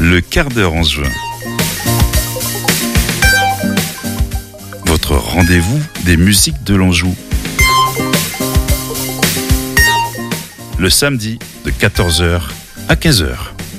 Le quart d'heure en juin. Votre rendez-vous des musiques de l'Anjou. Le samedi de 14h à 15h.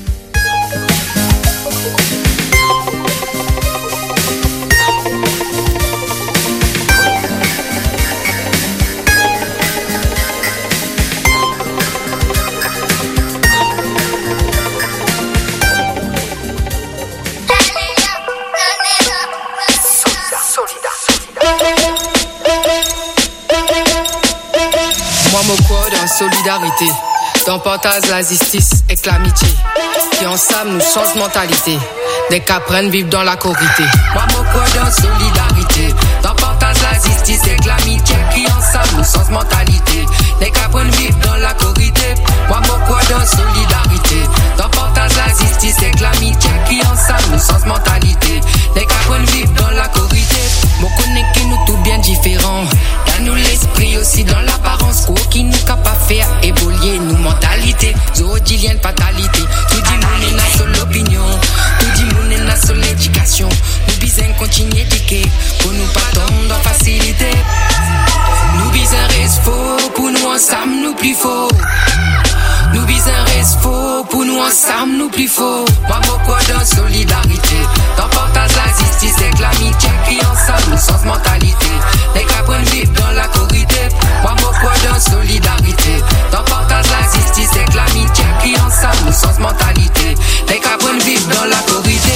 Solidarité, dans partage la justice et l'amitié, qui ensemble nous change mentalité, des qu'à prennent vivre dans la corité. Moi mon quoi dans solidarité, dans partage la justice et l'amitié, qui ensemble nous change mentalité, des qu'à prennent vivre dans la corité. Moi mon quoi dans solidarité, dans partage la justice et l'amitié, qui ensemble nous change mentalité, des qu'à prennent vivre dans la corité. Mon connaît qui nous tout bien différents, y'a nous l'esprit aussi dans l'apparence, quoi qui nous capable faire évoluer nos mentalités. Zoodilienne fatalité, tout dit moun n'a seule opinion, tout dit moun n'a seule éducation. Nous bisons continuer d'éduquer, pour nous pas tomber dans facilité. Nous bisons reste faux, pour nous ensemble nous plus faux. Nous bisons reste faux, pour nous ensemble nous plus faux. Moi beaucoup dans solidarité, dans partage la justice et l'amitié, qui ensemble nous change mentalité. Les caprins vivent dans la corité. Moi beaucoup dans solidarité, dans partage la justice et l'amitié, qui ensemble nous change mentalité. Les caprins vivent dans la corité.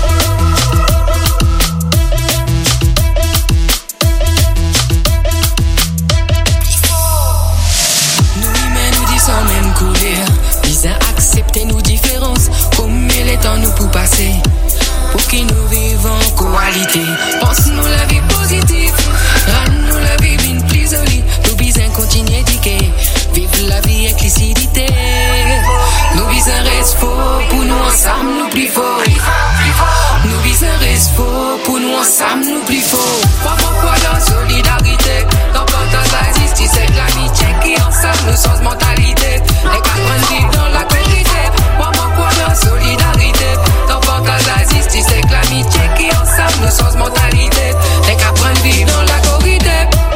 Même couler, ils ont accepté nos différences, comme les temps nous pour passer, pour qu'ils nous vivent en qualité. Pense-nous la vie positive, rends-nous la vie bien plus jolie. Nous bisons continuer d'éduquer, vivre la vie avec lucidité. Nous bisons reste faux, pour nous ensemble nous plus fort. Nous bisons reste faux, pour nous ensemble nous plus fort. Pourquoi dans solidarité, dans partage la justice et l'amitié, qui ensemble nous change mentalité. Les caprins vivent dans la qualité. Moi mon quoi dans solidarité, dans partage la justice et l'amitié, qui ensemble nous change mentalité. Les caprins vivent dans la corrité.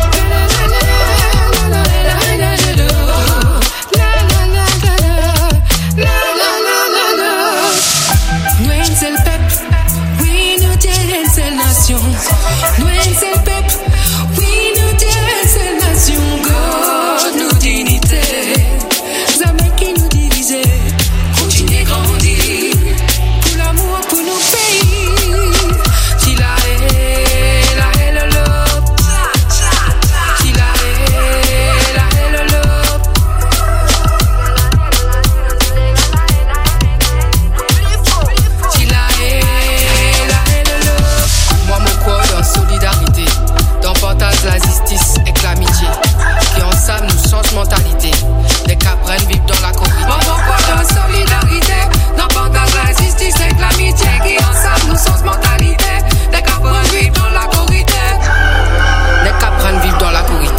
Nous un seul peuple, oui nous t'es une seule nation. Nous un seul peuple, oui nous t'es une seule nation. God nous dignité. Jamais qui nous divisait, continuez grandir, pour l'amour, pour nos pays. Qui la haie, le lobe. Qui la haie, le lobe. Qui la haie, le lobe. Moi mon quoi dans solidarité, dans partage la justice et l'amitié, qui ensemble nous change mentalité. Des caprins vivent dans la corrida. Bon, quoi dans solidarité, dans partage la justice et l'amitié, qui ensemble nous change mentalité. Des caprins vivent dans la corrida. Des caprins vivent dans la corrida.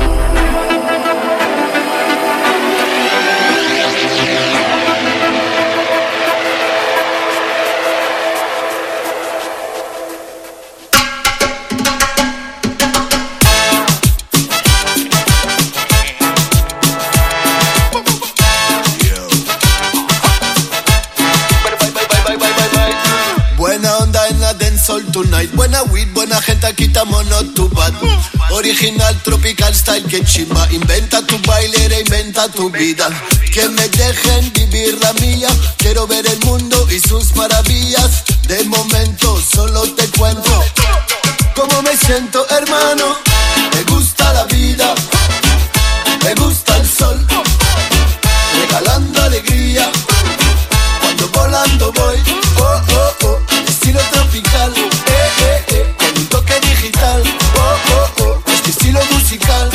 Soul tonight, buena weed, buena gente, aquí estamos not too bad. Original, tropical style, que chimba. Inventa tu baile, reinventa tu vida. Que me dejen vivir la mía. Quiero ver el mundo y sus maravillas. De momento solo te cuento cómo me siento, hermano. Me gusta la vida, me gusta el sol, regalando alegría. Cuando volando voy, oh, oh, oh. Estilo tropical, con un toque digital, oh, oh, oh, este estilo musical,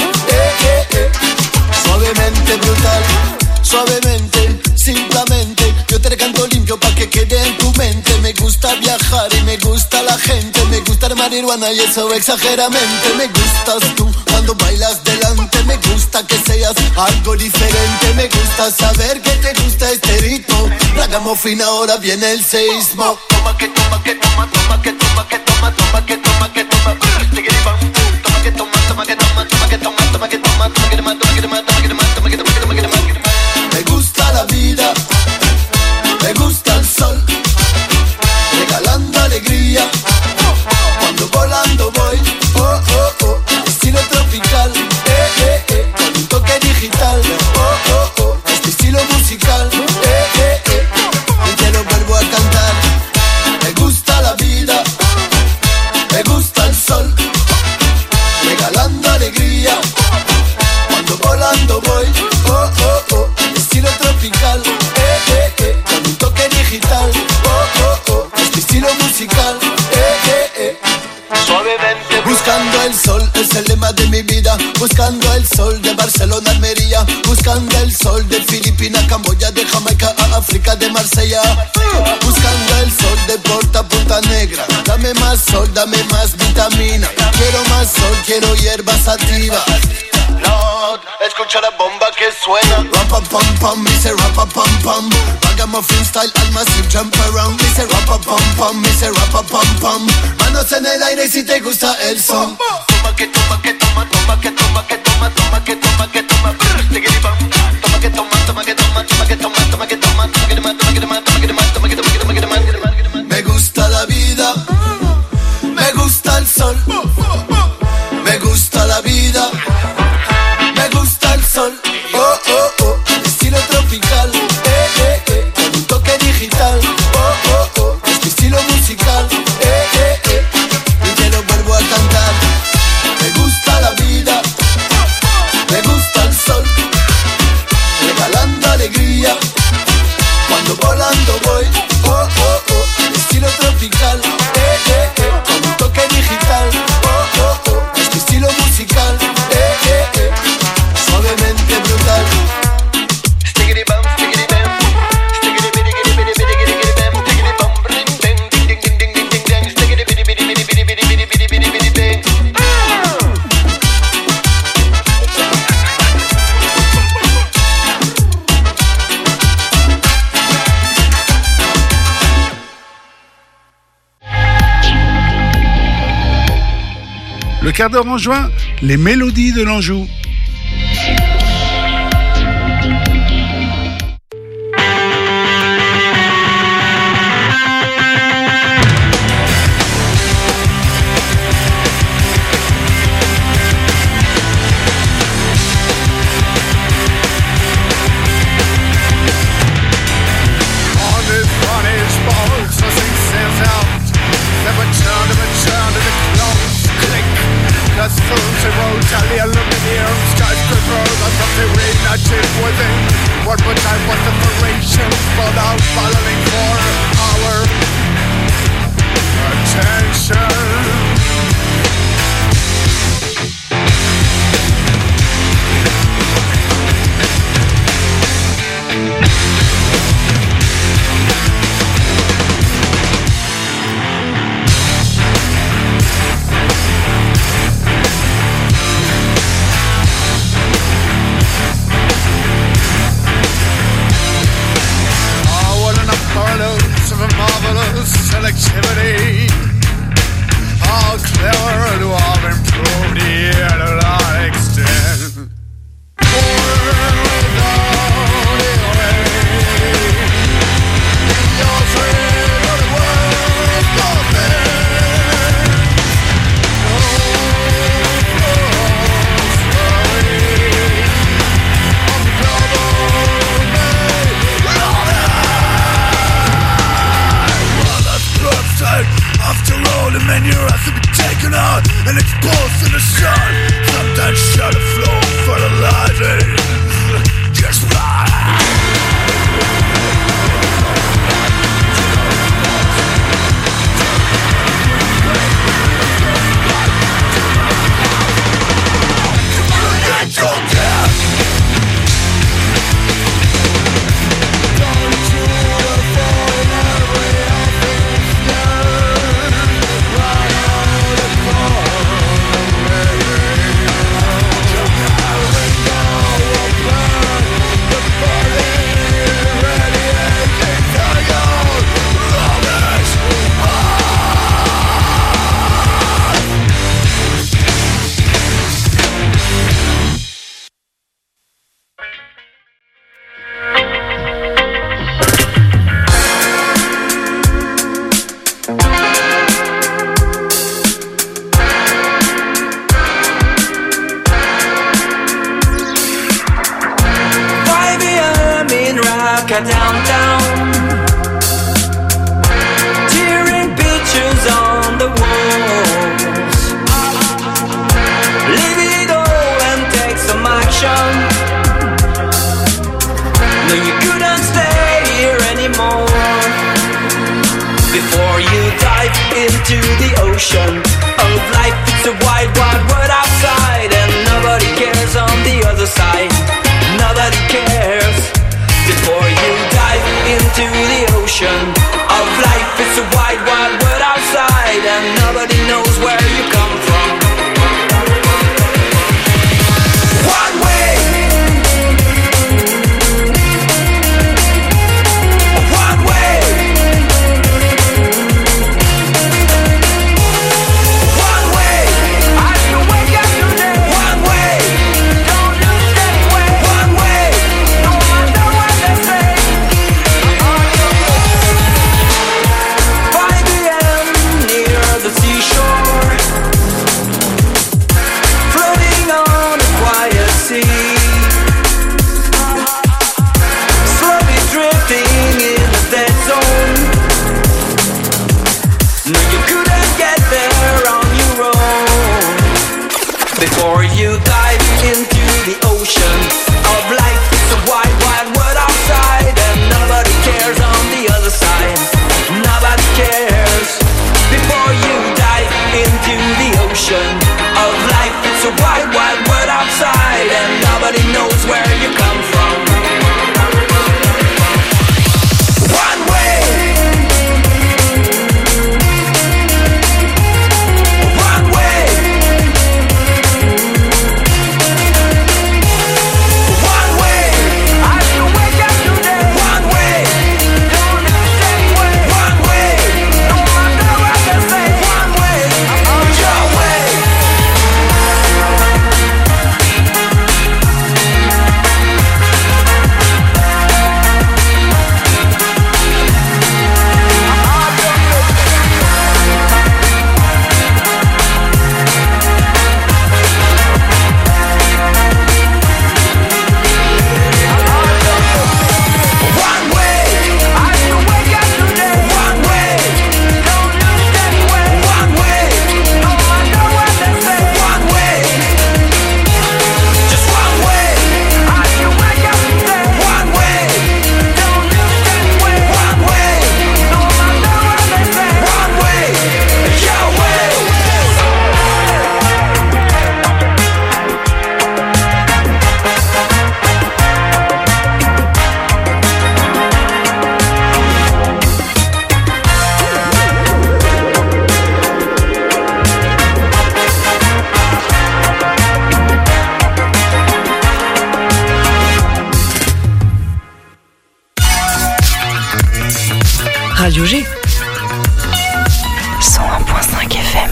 suavemente brutal, suavemente, simplemente, yo te canto limpio pa' que quede en tu mente. Me gusta viajar y me gusta la gente, me gusta la marihuana y eso exageramente. Me gustas tú cuando cuando bailas delante. Me gusta que seas algo diferente. Me gusta saber que te gusta este ritmo. Ragamuffin, ahora viene el seísmo. Toma que toma que toma, toma que toma que toma, toma que toma que toma. Toma que toma, toma que toma, toma que toma, toma que toma, toma que toma, toma que toma, toma que toma, toma que toma, toma que toma. Me gusta la vida, me gusta el sol, regalando alegría. Cuando volando voy, oh, oh, oh, estilo tropical, con un toque digital, oh, oh, oh, este estilo musical, y te lo vuelvo a cantar. Me gusta la vida, me gusta el sol, regalando alegría. Cuando volando voy, oh, oh, oh, estilo tropical, con un toque digital, oh, oh, oh, este estilo musical, Suavemente buscando el sol es el lema de mi vida. Buscando el sol de Barcelona, Almería. Buscando el sol de Filipinas, Camboya, de Jamaica a África, de Marsella. Buscando el sol de Porta a Punta Negra. Dame más sol, dame más vitamina. Quiero más sol, quiero hierbas sativas. Lord, escucha la bomba que suena. Rapa pam pam, dice rapa pam pam. Ragamuffin style, al massive jump around. Dice rapa pam pam, dice rapa pam pam. Manos en el aire si te gusta el son. Toma que toma que toma, toma que toma que toma, toma que toma que toma. Toma que toma, toma que toma, toma que toma, toma que toma, toma que toma, toma que toma, toma que toma, toma que toma, toma que toma. Me gusta la vida, me gusta el sol, me gusta la vida. Me gusta el sol, oh, oh, oh, estilo tropical, con un toque digital, oh, oh, oh, este estilo musical, y te lo vuelvo a cantar. Me gusta la vida, me gusta el sol, regalando alegría. Cuando volando voy, oh, oh, oh, estilo tropical, con un toque digital, oh, oh, oh, este estilo musical, suavemente brutal. Stickity bum, stickity bam, stickity bitty bitty bitty bitty bitty bam, stickity bum, ding ding ding ding ding ding ding ding, stickity bitty bitty bitty bitty bitty bitty bitty bitty bitty bang. Le quart d'heure en juin, les mélodies de l'Anjou. the downtown, tearing pictures on the walls. Leave it all and take some action. No, you couldn't stay here anymore. Before you dive into the ocean of life, it's a wide, wide world outside, and nobody cares on the other side. Nobody cares. Before you dive into the ocean of life, it's a wide, wide world outside, and nobody knows where you come from. One way, one way, one way. I can wake up today. One way, don't lose any way. One way, no matter what they say. 5 a.m. near the seashore, floating on a quiet sea, slowly drifting in the dead zone. No, you couldn't get there on your own. Before you dive into the ocean of life, it's a wide, wide world outside, and nobody cares on the other side. Nobody cares. Before you dive into the ocean of life, it's a wide, wide world outside, and nobody knows where you come from. One way, one way, one way. I can wake up today. One way, don't lose any way. One way, no matter what they say. One way, your way. One way, I can wake up today. One way, don't lose any way. One way, no matter what they say. One way, just one way. I can wake up today. One way, don't lose any way. One way, no matter what they say. One way, your way. Radio G 101.5 FM.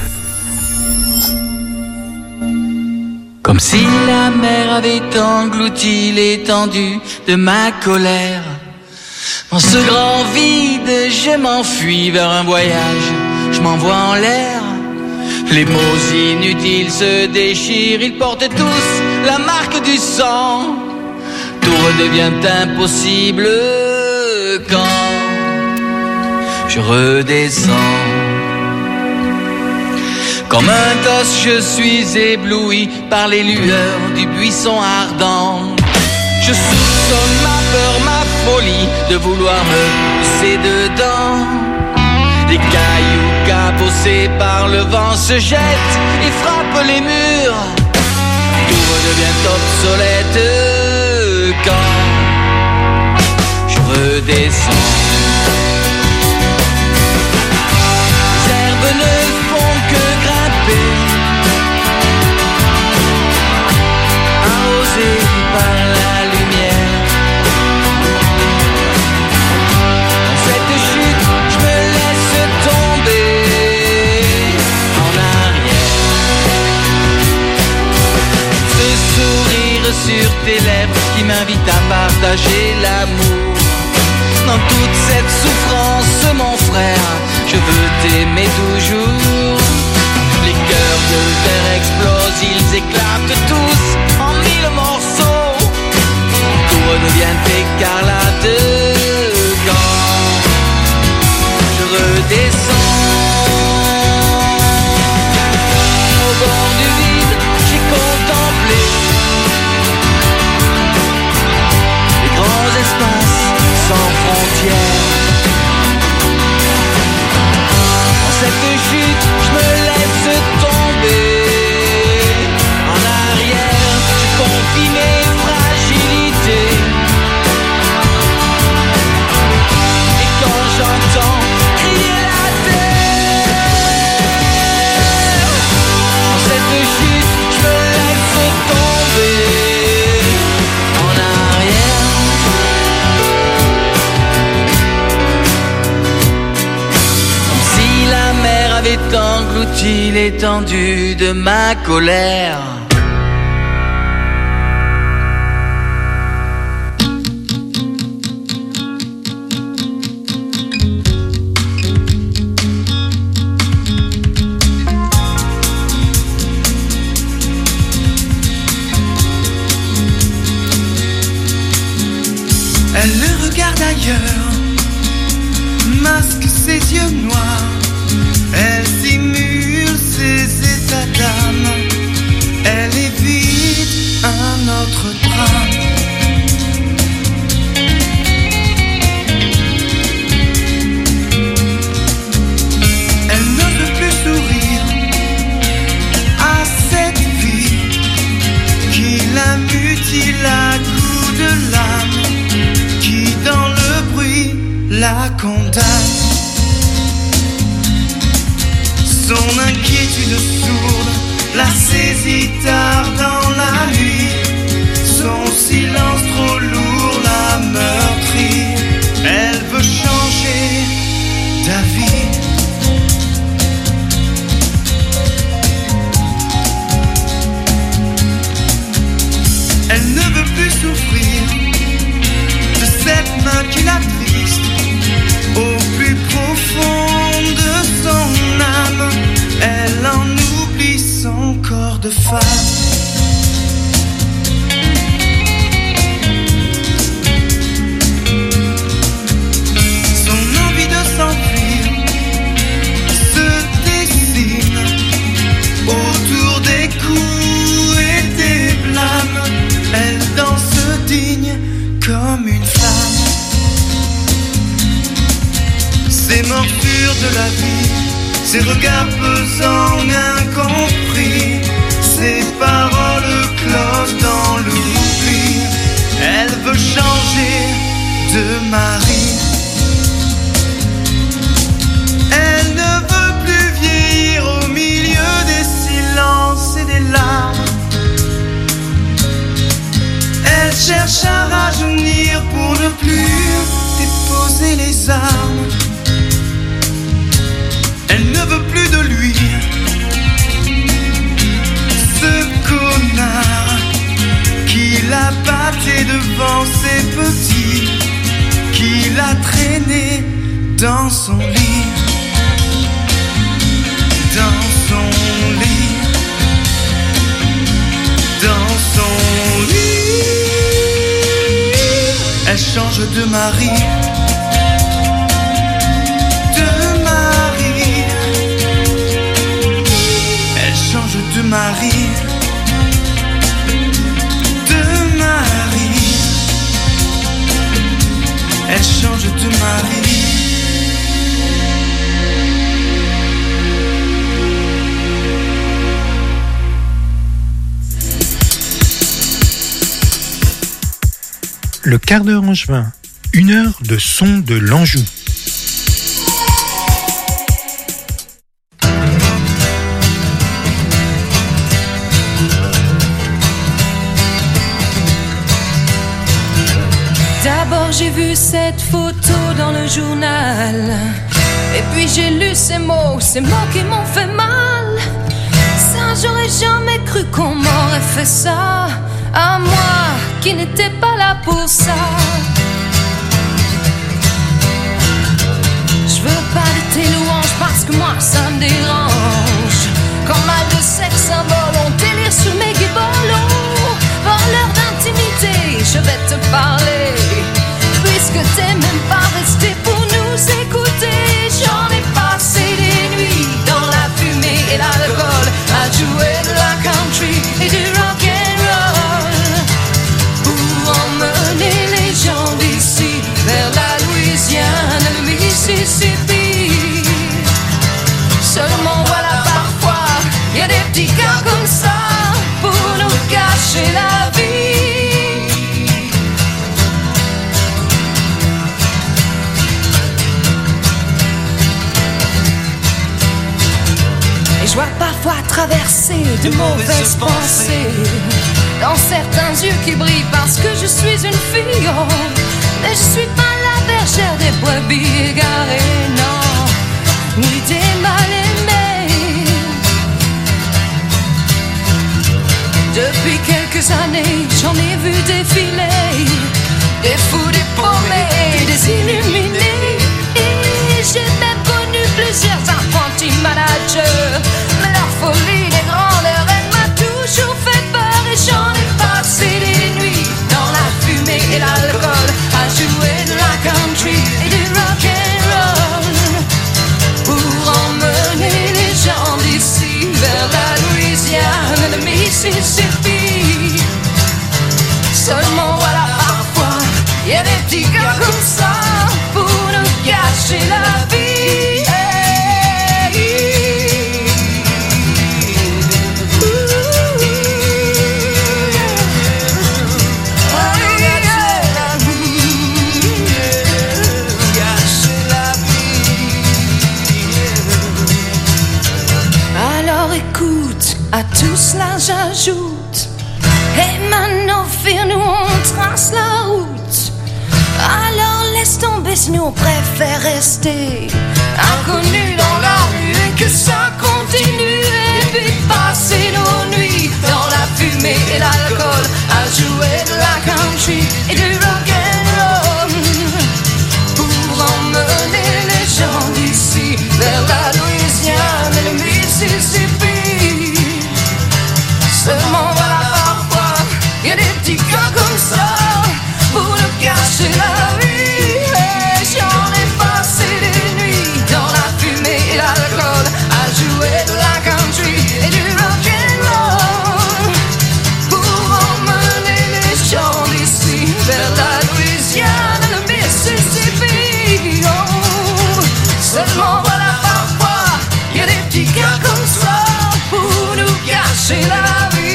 Comme si la mer avait englouti l'étendue de ma colère. Dans ce grand vide, je m'enfuis vers un voyage, je m'envoie en l'air. Les mots inutiles se déchirent, ils portent tous la marque du sang. Tout redevient impossible quand je redescends. Comme un gosse, je suis ébloui par les lueurs du buisson ardent. Je soupçonne ma peur, ma folie de vouloir me pousser dedans. Des cailloux cabossés par le vent se jettent et frappent les murs. Tout redevient obsolète quand je redescends. Les herbes ne font que grimper, arrosées par la lumière. Dans cette chute, je me laisse tomber en arrière. Ce sourire sur tes lèvres qui m'invite à partager l'amour. Dans toute cette souffrance, mon frère, je veux t'aimer toujours. Les cœurs de verre explosent, ils éclatent tous en 1000 morceaux. Tout redevient écarlate engloutit l'étendue de ma colère. Elle le regarde ailleurs, masque ses yeux noirs. Elle simule ses états d'âme. Elle évite un autre drame. Elle n'ose plus sourire à cette vie qui la mutile à coups de lame, qui dans le bruit la condamne. Son inquiétude sourde la saisit tard dans la nuit. Son silence trop lourd la meurtrit. Elle veut changer d'avis. Elle ne veut plus souffrir de cette main qui l'attriste. Au plus profond de son âme, elle en oublie son corps de femme. Son envie de s'enfuir se dessine autour des coups et des blâmes. Elle danse digne comme une femme. Ces morsures de la vie, ces regards pesants incompris, ces paroles closes dans l'oubli. Elle veut changer de mari. Elle ne veut plus vieillir au milieu des silences et des larmes. Elle cherche à rajeunir pour ne plus déposer les armes. Elle ne veut plus de lui, ce connard qui l'a batté devant ses petits, qui l'a traîné dans son lit, dans son lit, dans son lit. Elle change de mari. De mari, de mari, elle change de mari. Le quart d'heure angevin, 1 heure de son de l'Anjou. J'ai vu cette photo dans le journal, et puis j'ai lu ces mots qui m'ont fait mal. Ça, j'aurais jamais cru qu'on m'aurait fait ça, à moi qui n'étais pas là pour ça. Je veux pas de tes louanges parce que moi ça me dérange. Quand mal de sexe symbole, on délire sur mes guibolos. Voleur d'intimité, je vais te parler. Puisque t'es même pas resté pour nous écouter. J'en ai passé des nuits dans la fumée et l'alcool, à jouer de la country et du rock and roll, pour emmener les gens d'ici vers la Louisiane, le Mississippi. Seulement voilà, parfois y a des petits gars comme ça pour nous cacher la vie. Je vois parfois traverser de mauvaises pensées dans certains yeux qui brillent parce que je suis une fille. Oh, mais je suis pas la bergère des brebis égarées, non, ni des mal aimés. écoute, à tout cela j'ajoute. Et maintenant, nous on trace la route. Alors laisse tomber si nous on préfère rester inconnus dans la rue et que ça continue. Et puis passer nos nuits dans la fumée et l'alcool à jouer de la country et du rock'n'roll pour emmener les gens d'ici vers la Louisiane et le Mississippi. Seulement voilà, parfois y a des petits gars comme ça pour nous cacher la vie. Et j'en ai passé des nuits dans la fumée et l'alcool à jouer de la country et du rock'n'roll pour emmener les gens d'ici vers la Louisiane et le Mississippi. Oh, seulement voilà, parfois y a des petits gars comme ça pour nous cacher la vie.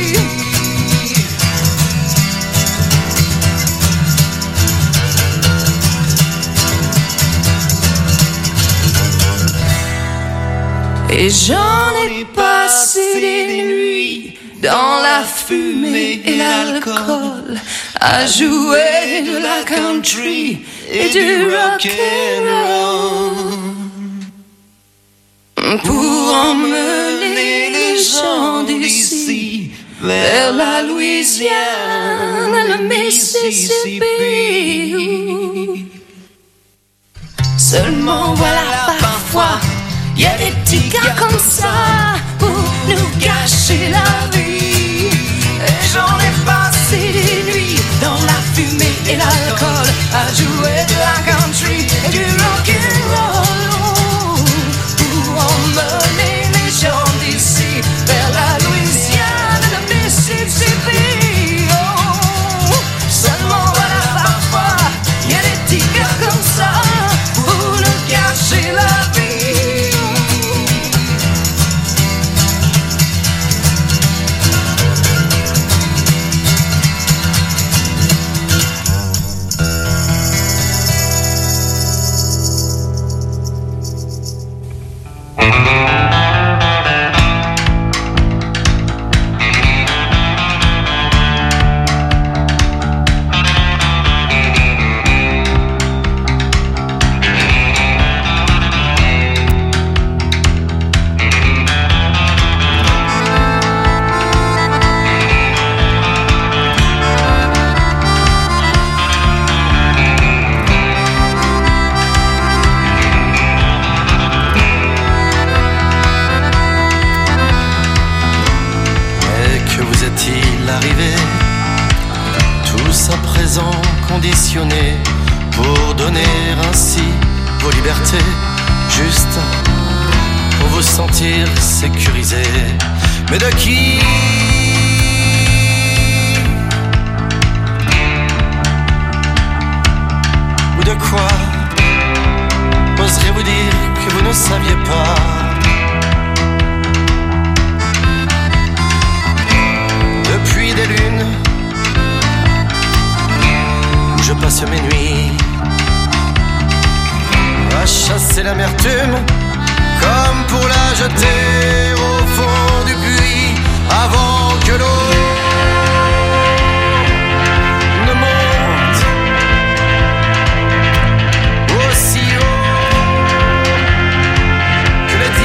Et j'en ai passé des nuits dans la fumée et l'alcool à jouer de la country et du rock'n'roll pour emmener les gens d'ici vers la Louisiane et le Mississippi. Seulement voilà, parfois y a des petits gars comme ça pour nous cacher la vie. Et j'en ai passé des nuits dans la fumée et l'alcool à jouer de la country et du rock'n'roll pour emmener les gens d'ici vers la Louisiane et le Mississippi. Oh, seulement voilà, parfois y a des petits gars comme ça pour nous cacher la vie. Conditionné pour donner ainsi vos libertés, juste pour vous sentir sécurisé. Mais de qui? Ou de quoi? Oserez-vous dire que vous ne saviez pas? Depuis des lunes je passe mes nuits à chasser l'amertume, comme pour la jeter au fond du puits, avant que l'eau ne monte aussi haut que les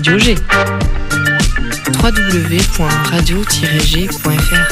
Radio G. www.radio-g.fr.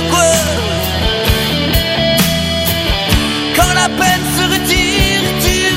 Quand la peine se retire, tu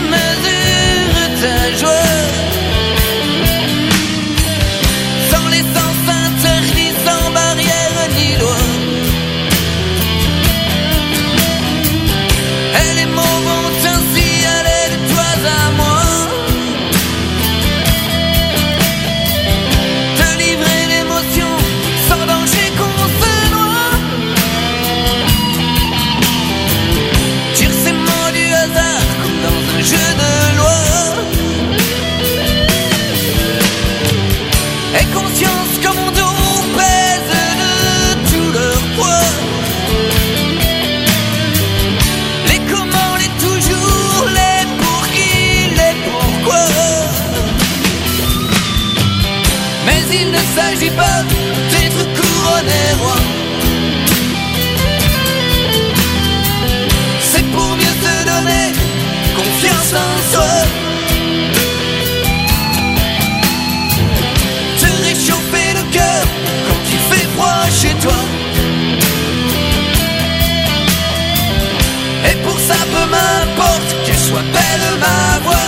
s'agit pas d'être couronné roi. C'est pour mieux te donner confiance en soi. Te réchauffer le cœur quand il fait froid chez toi. Et pour ça peu m'importe qu'elle soit belle ma voix.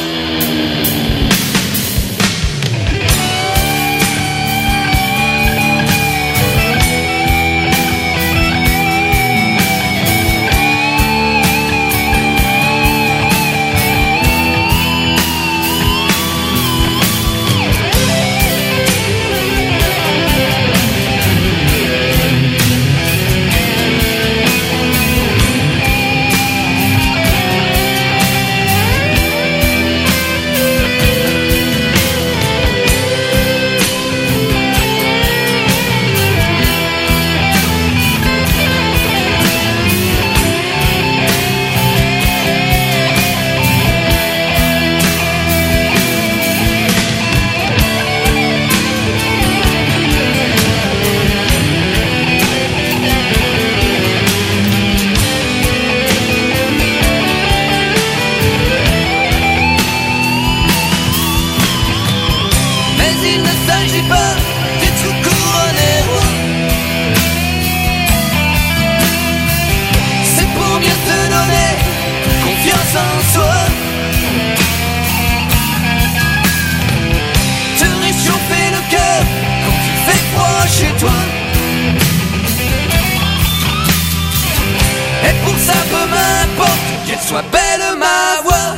Sois belle ma voix.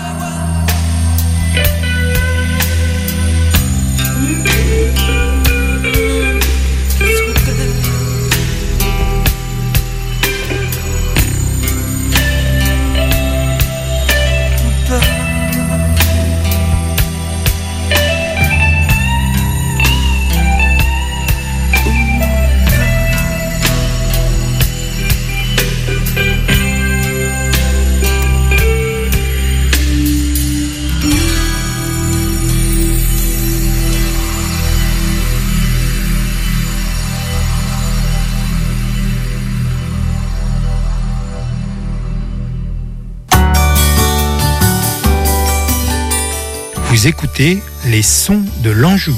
Vous écoutez les sons de l'Anjou.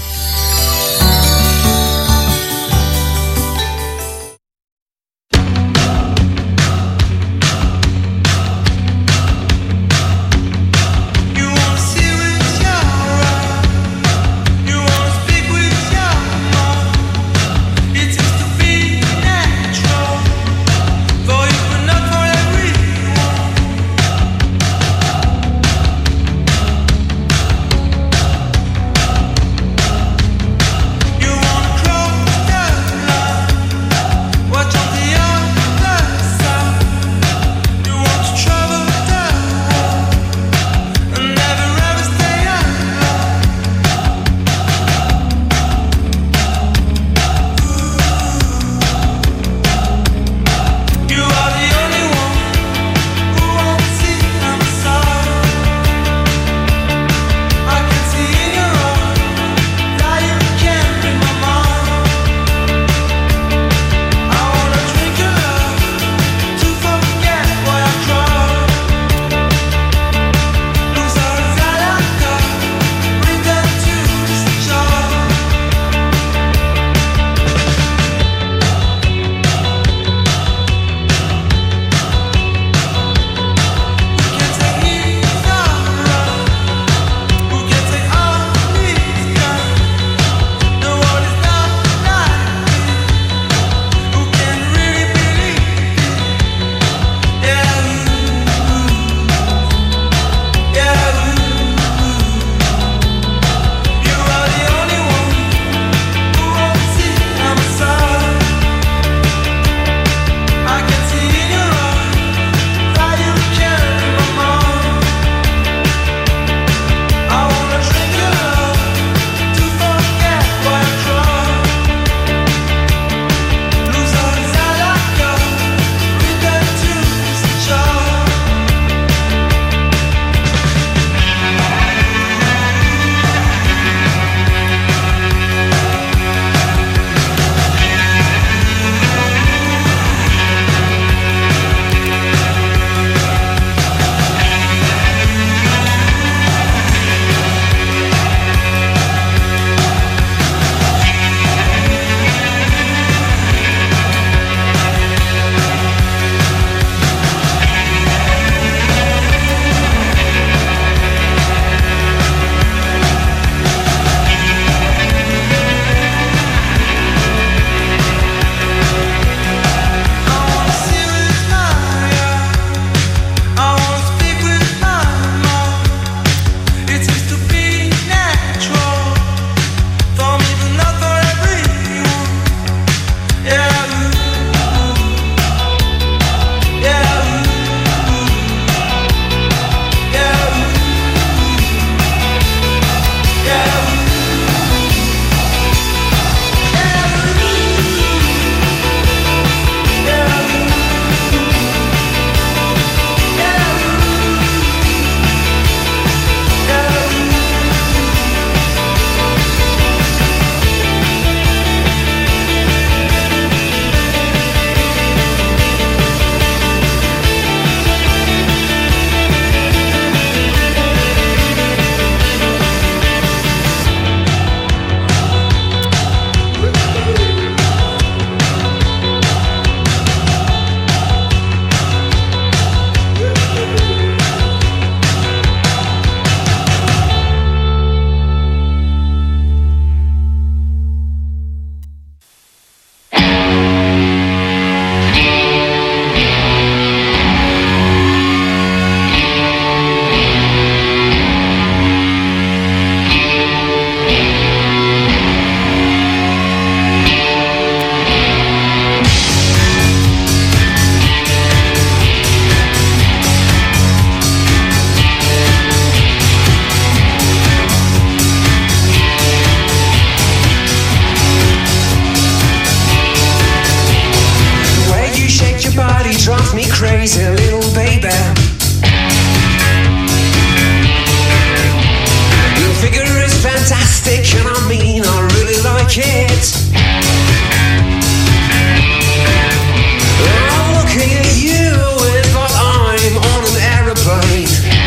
plastic, and I mean I really like it. I'm looking at you as like I'm on an aeroplane.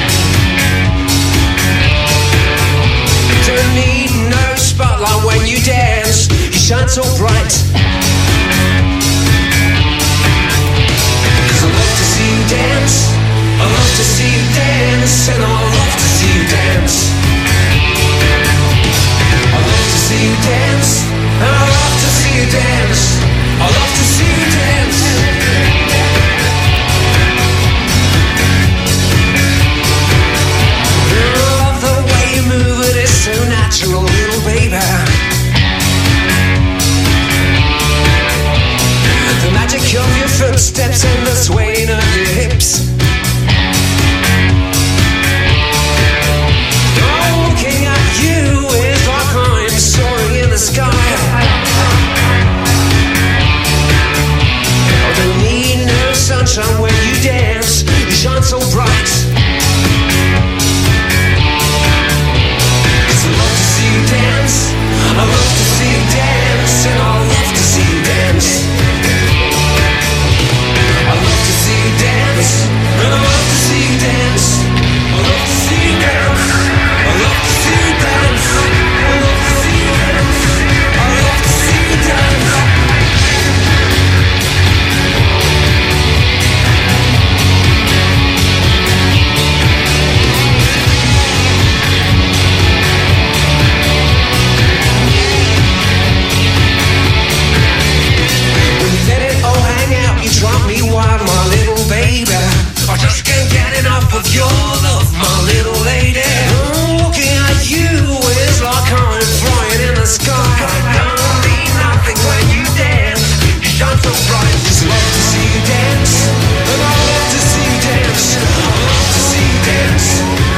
Don't need no spotlight when you dance, you shine so bright. Cause I love to see you dance, I love to see you dance, and I love to see you dance. I love to see you dance, and I love to see you dance. I love to see you dance. I love the way you move it, it's so natural, little baby. The magic of your footsteps and the swaying of your hips. Oh, looking at you is like I'm soaring in the sky. I don't need no sunshine when you dance, you shine so bright. 'Cause I love to see you dance, I love to see you dance, and I love to see you dance. I love to see you dance, and I love to see you dance. I love to see you dance, I love to see you dance. I love to see you dance, I love to see you dance. When you let it all hang out, you drive me wild, my little baby. I just can't get enough of your love, my little lady. Looking at you is like I'm flying in the sky. I don't mean nothing when you dance, you shine so bright. Just love to see you dance, and I love to see you dance. I love to see you dance.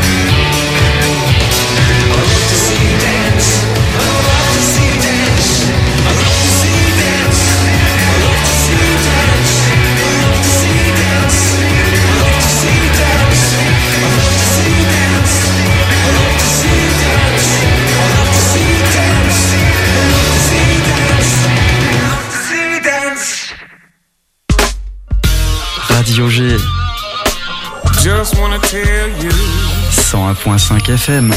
I love to see you dance, and I love to see you dance. I love to see you dance. I love to see you dance. I love to see you dance. I love to see you dance. I love to see you dance. I love to see you dance. I love to see you dance. I love to see you dance. I love to see you dance. Radio G, Just wanna tell you. 101.5 FM.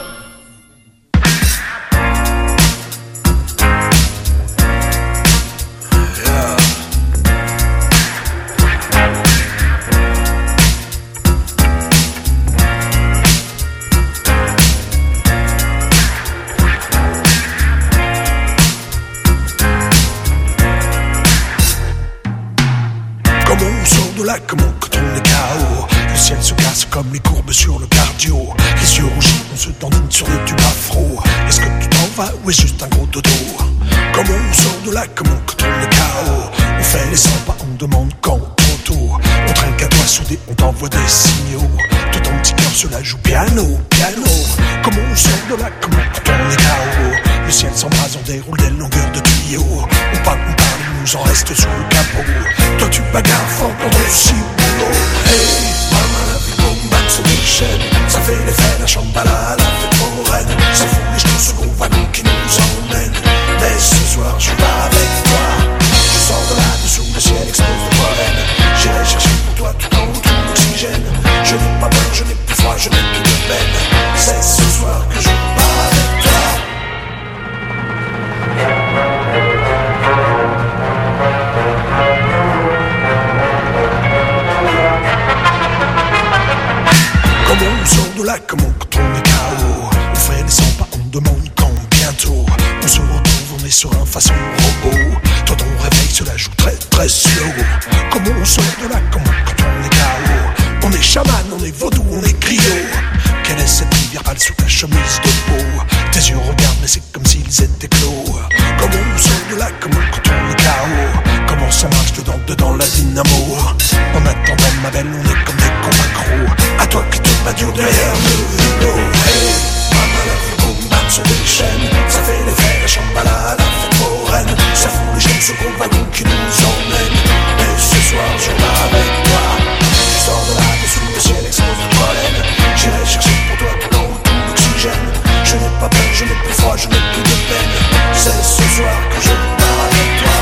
Comment on sort de là, comment quand on est KO. Le ciel se casse comme les courbes sur le cardio. Les yeux rougis, on se dandine sur le tube afro. Est-ce que tu t'en vas ou est-ce juste un gros dodo? Comment on sort de là, comment quand on est KO. On fait les 100 pas, on demande quand, trop tôt. On trinque à doigts soudés, on t'envoie des signaux. Tout ton petit cœur se la joue piano, piano. Comment on sort de là, comment quand on est KO. Le ciel s'embrase, on déroule des longueurs de tuyaux. On parle, il nous en reste sous le capot. Toi tu bagarres fort pendant le ciboulot. Hey, maman la vie boom bap se déchaîne. Ça fait l'effet d'un chambala, la fête foraine. Ça fout les jetons sur gros wagon qui nous emmène. Mais ce soir je suis pas avec toi. Je sors de là-dessous, le ciel explose de pollen. J'irai chercher pour toi tout en haut tout l'oxygène. Je n'ai pas peur, je n'ai plus froid, je n'ai plus de peine. C'est ce soir que je suis pas avec toi. Comment on sort de là, comment quand on est KO. On fait les 100 pas, on demande quand, bientôt. On se retrouve, on est sur un façon robot. Toi ton réveil se la joue très très slow. Comment on sort de là, comment quand on est KO. On est chaman, on est vaudou, on est griot. Quelle est cette rivière pâle sous ta chemise de peau? Tes yeux regardent mais c'est comme s'ils étaient clos. Comment on sort de là, comment quand on est KO. Comment ça marche dedans la dynamo. En attendant ma belle, on est comme des cons accros. À toi qui te m'adieu derrière le hublot. Hey, maman la vie boum bap se déchaîne. Ça fait l'effet la chambala, la fête foraine. Ça fout les jetons sur gros wagon qui nous emmène. Mais ce soir je suis pas avec toi. Je sors de là-dessous, le ciel explose de pollen. J'irai chercher pour toi tout l'eau, tout l'oxygène. Je n'ai pas peur, je n'ai plus froid, je n'ai plus de peine. C'est ce soir que je pars avec toi.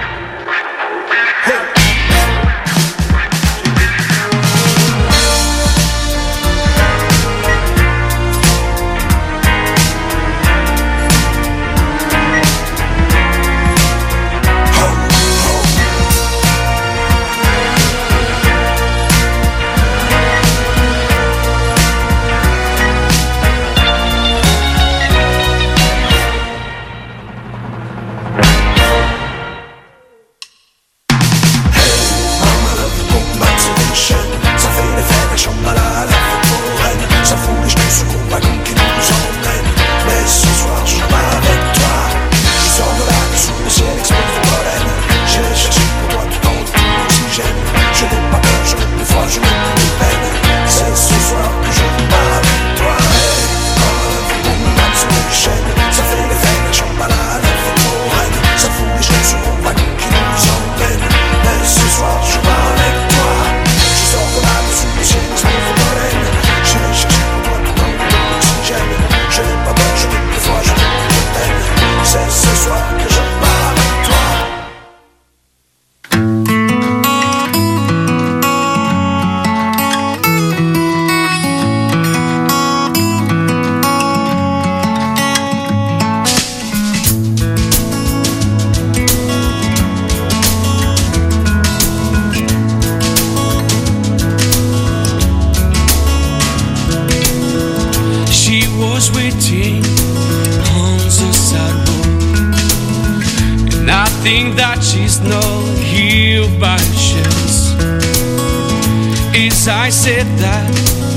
I said that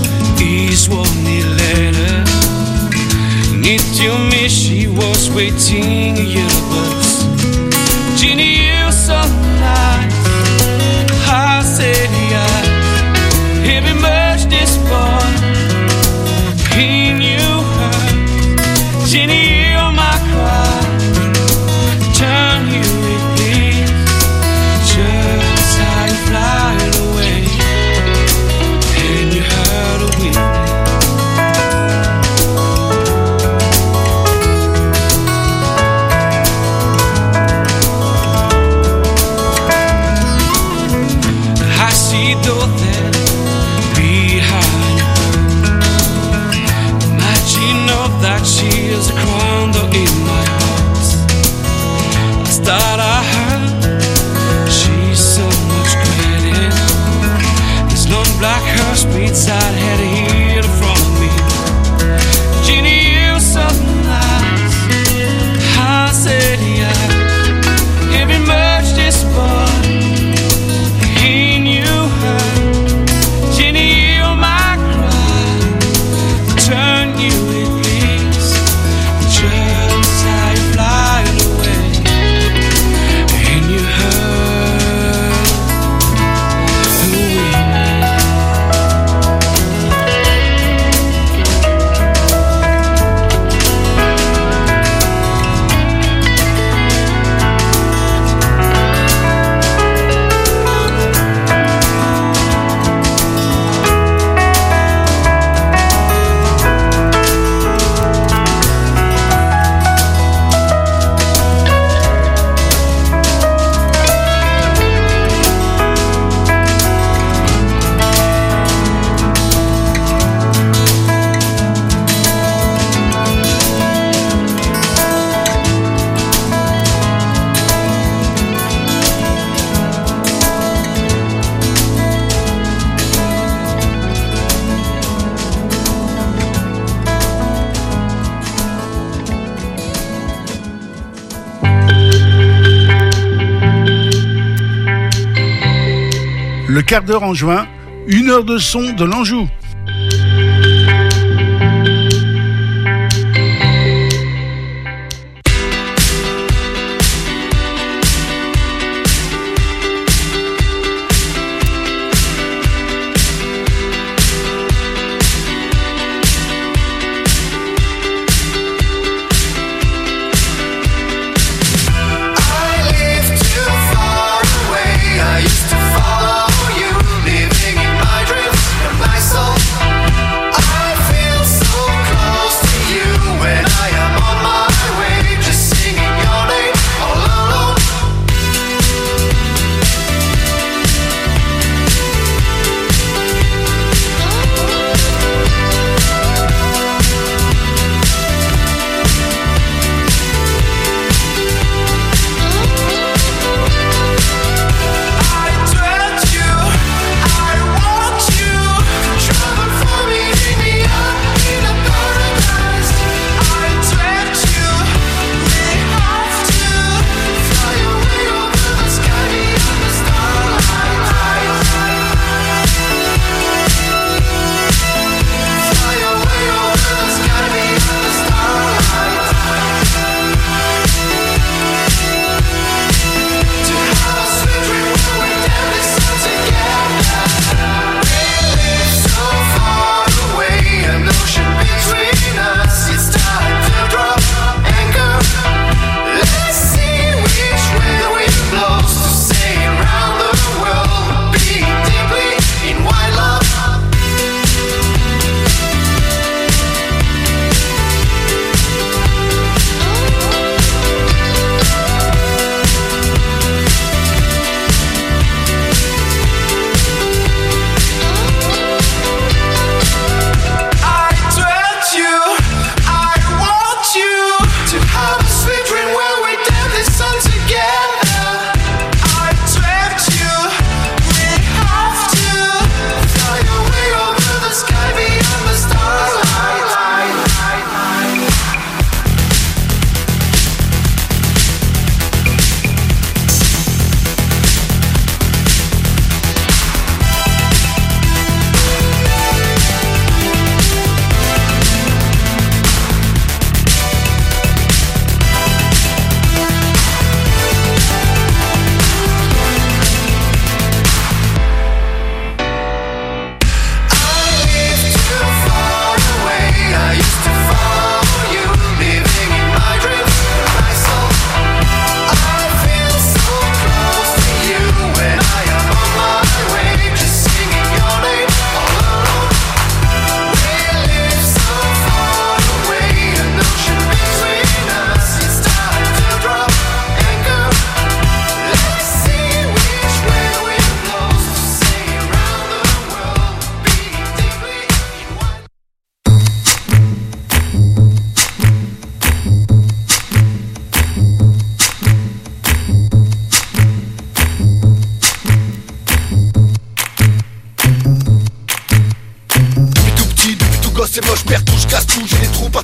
is what me later. Need to me, she was waiting years. Ginny, you so nice. I said yeah. Heavy much this boy. He knew her. Ginny, you my cry. Turn you with please. Just how you fly away. And you heard a weeping. I see though that behind her. Imagine of that she is a crown though in my heart. Last that I heard, she's so much greater. This long black hair speeds out head here in front of me. Ginny, you so nice. I said yeah. Every much this boy. He knew her. Ginny, you my cry. Turn you with please. Just how you fly away. And you heard the weeping. Le quart d'heure en juin, 1 heure de son de l'Anjou. Follow you, living in my dreams, and my soul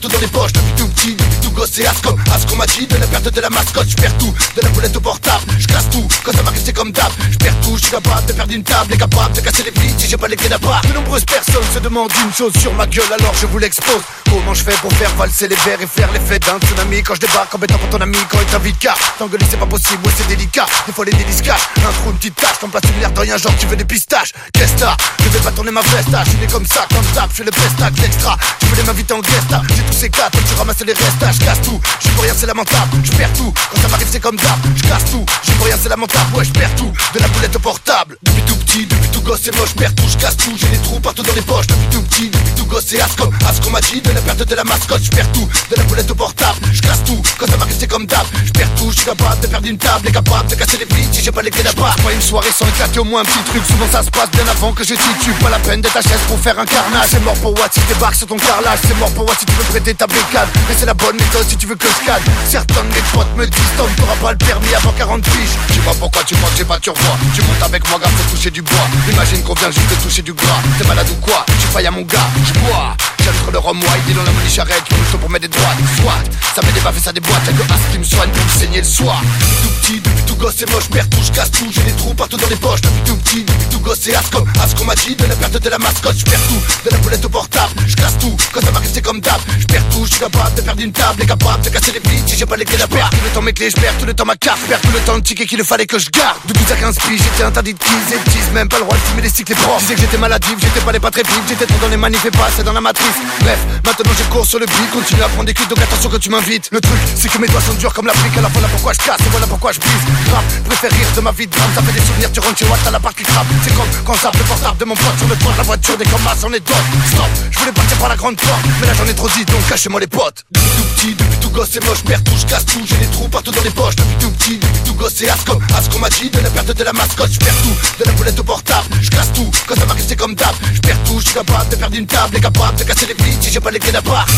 partout dans les poches. Depuis tout petit, depuis tout gosse et as qu'on m'a dit. De la perte de la mascotte, je perds tout. De la boulette au portable, je casse tout. Quand ça m'arrive c'est comme d'hab, je perds tout. Je suis capable de perdre une table, et capable de casser les vitres si j'ai pas les clés d'appart. De nombreuses personnes se demandent une chose sur ma gueule, alors je vous l'expose. Comment je fais pour faire valser les verres et faire l'effet d'un tsunami quand je débarque embêtant pour ton ami quand il t'invite car t'engueuler c'est pas possible, ouais c'est délicat. Des fois les délices cachent, un trou, une petite tache, t'en place une l'air de rien genre tu veux des pistaches. Qu'est-ce que t'as? Je vais pas tourner ma veste, je suis né comme ça, comme tap, je fais le pestac, l'extra. Tu voulais m'inviter en guest, j'ai tous ces gars, toi tu ramasses les restes, je casse tout, j'y peux rien c'est lamentable, je perds tout, quand ça m'arrive c'est comme d'hab, je casse tout, j'y peux rien c'est lamentable, ouais je perds tout, de la boulette au portable. Depuis tout petit, depuis tout gosse c'est moche, je perds tout, je casse tout, j'ai des trous partout dans les poches. Depuis tout petit, depuis tout gosse c'est as qu'on m'a dit. De la perte de la mascotte, je perds tout, de la boulette au portable, je casse tout, quand ça m'arrive c'est comme d'hab, je perds tout, je suis capable de perdre une table, et capable de casser les vitres si j'ai pas les clés d'appart. Moi une soirée sans éclater au moins un petit truc, souvent ça se passe bien avant que je situe. Pas la peine d'être à chaise pour faire un carnage, c'est mort pour what si je débarque sur ton carrelage, c'est mort pour what si tu veux prêter ta bécane, mais c'est la bonne méthode si tu veux que je calme. Certains de mes potes me disent Tom, t'auras pas le permis avant 40 piges. Je sais pas pourquoi tu penses que j'ai pas de surpoids, tu montes avec moi gars pour toucher du bois, imagine qu'on vient juste de toucher du gras, t'es malade ou quoi, tu failles à mon gars, je bois. J'entre le rhum white, il en a mon charrette, tu me pour mettre des droites, soit ça met des baffes et ça déboîte, y'a que As qui me soigne pour me saigner le soir. Depuis tout petit, depuis tout gosse c'est moche, je perds tout, je casse tout, j'ai des trous partout dans les poches. Depuis tout petit, depuis tout gosse c'est as qu'on m'a dit. De la perte de la mascotte, je perds tout, de la boulette au portable, je casse tout, quand ça m'arrive c'est comme d'hab, je perds tout, je suis capable de perdre une table, et capable de casser les vitres si j'ai pas les clés d'appart. Tout le temps mes clés, je perds tout le temps ma carte, je perds tout le temps le ticket qu'il fallait que je garde. De 12 à 15 piges, j'étais interdit de tease et tease, même pas le droit de fumer des cycles propres. Je disais que j'étais maladif, j'étais pas très vif, j'étais trop dans les manifs et pas dans la matrice. Bref, maintenant je cours sur le beat, continue à prendre des cuites, donc attention que tu m'invites. Le truc, c'est que mes doigts sont durs comme l'Afrique, alors voilà pourquoi je casse et voilà pourquoi je brise. Rap, préfère rire de ma vie de drame, ça fait des souvenirs, tu rentres chez Watt, t'as la part qui crabe. C'est comme quand ça le portable de mon pote sur le toit de la voiture, des commas en est d'autres. Stop, je voulais partir par la grande porte, mais là j'en ai trop dit, donc cachez-moi les potes. Depuis tout petit, depuis tout gosse c'est moche, je perds tout, je casse tout, j'ai des trous partout dans les poches. Depuis tout petit, depuis tout gosse c'est as qu'on m'a dit. De la perte de la mascotte, je perds tout, de la boulette au portable, je casse tout, quand ça m'arrive c'est comme d'hab, je perds tout, je suis capable de perdre une table, et capable de casser les vitres si j'ai pas les clés d'appart.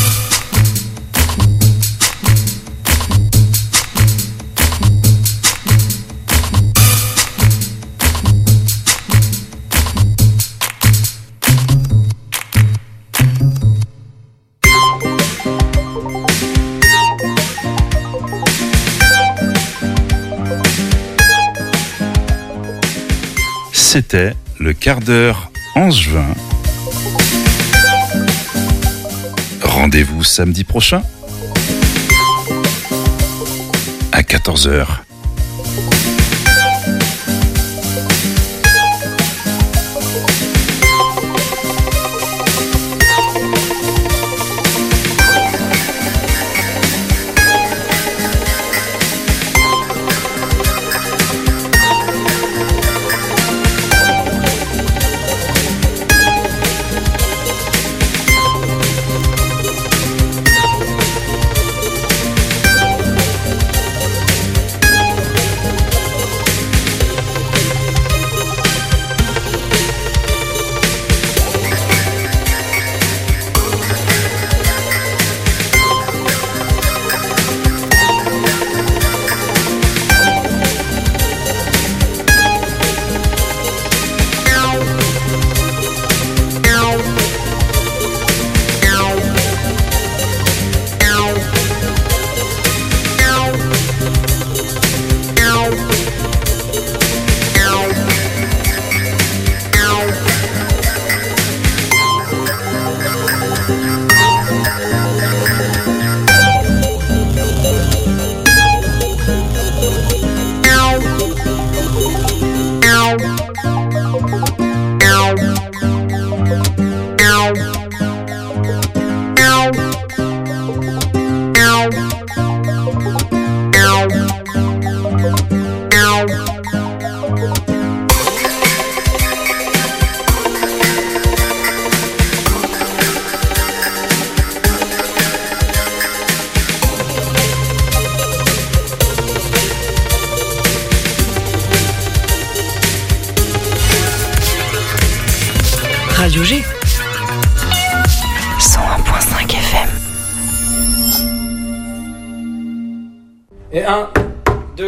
C'était le quart d'heure angevin. Rendez-vous samedi prochain à 14h. Radio G 101.5 FM. Et 1